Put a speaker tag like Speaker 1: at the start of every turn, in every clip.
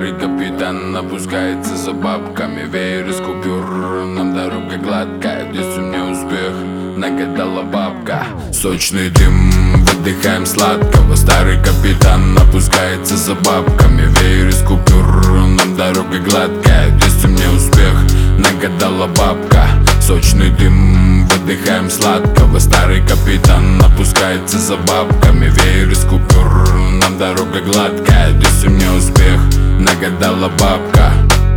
Speaker 1: Старый капитан опускается за бабками. Веер из купюр, нам дорога гладкая. Здесь у меня успех, нагадала бабка. Сочный дым, выдыхаем сладкого. Старый капитан опускается за бабками. Веер из купюр, нам дорога гладкая. Здесь у меня успех, нагадала бабка. Сочный дым, выдыхаем сладкого. Старый капитан опускается за бабками. Веер из купюр, нам дорога гладкая. Здесь у меня успех, нагадала бабка.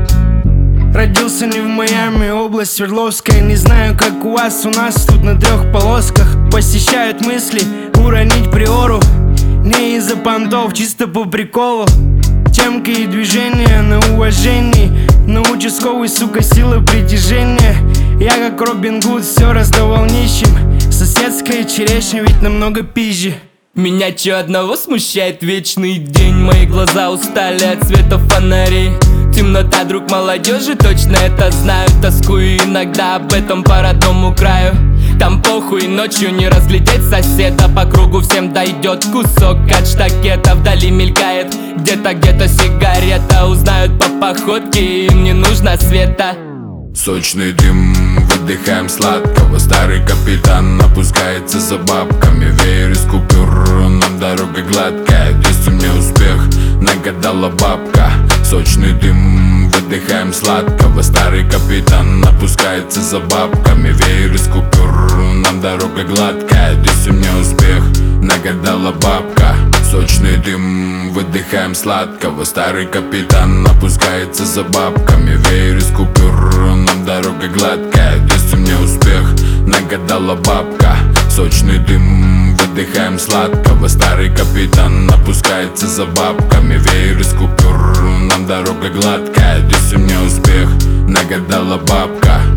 Speaker 2: Родился не в Майами, область Свердловская. Не знаю, как у нас тут на 3 полосках. Посещают мысли уронить приору. Не из-за понтов, чисто по приколу. Темки и движения на уважении. На участковый, сука, сила притяжения. Я как Робин Гуд все раздавал нищим. Соседская черешня ведь намного пизже.
Speaker 3: Меня чё одного смущает вечный день. Мои глаза устали от света фонарей. Темнота, друг молодежи, точно это знаю. Тоскую иногда об этом по родному краю. Там похуй, ночью не разглядеть соседа. По кругу всем дойдет кусок от штакета. Вдали мелькает где-то сигарета. Узнают по походке, им не нужно света.
Speaker 1: Сочный дым, выдыхаем сладкого. Старый капитан опускается за бабками. Веер из купюр, нам дорога гладкая. Здесь у меня успех, нагадала бабка. Сочный дым, выдыхаем сладкого. Старый капитан опускается за бабками. Веер из купюр, нам дорога гладкая. Здесь у меня успех, нагадала бабка. Сочный дым, выдыхаем сладкого. Старый капитан опускается за бабками. Веер из купюр, нам дорога гладкая. Здесь у меня успех, нагадала бабка. Сочный дым, выдыхаем сладкого. Старый капитан опускается за бабками. Веер из купюр, нам дорога гладкая. Здесь у меня успех, нагадала бабка.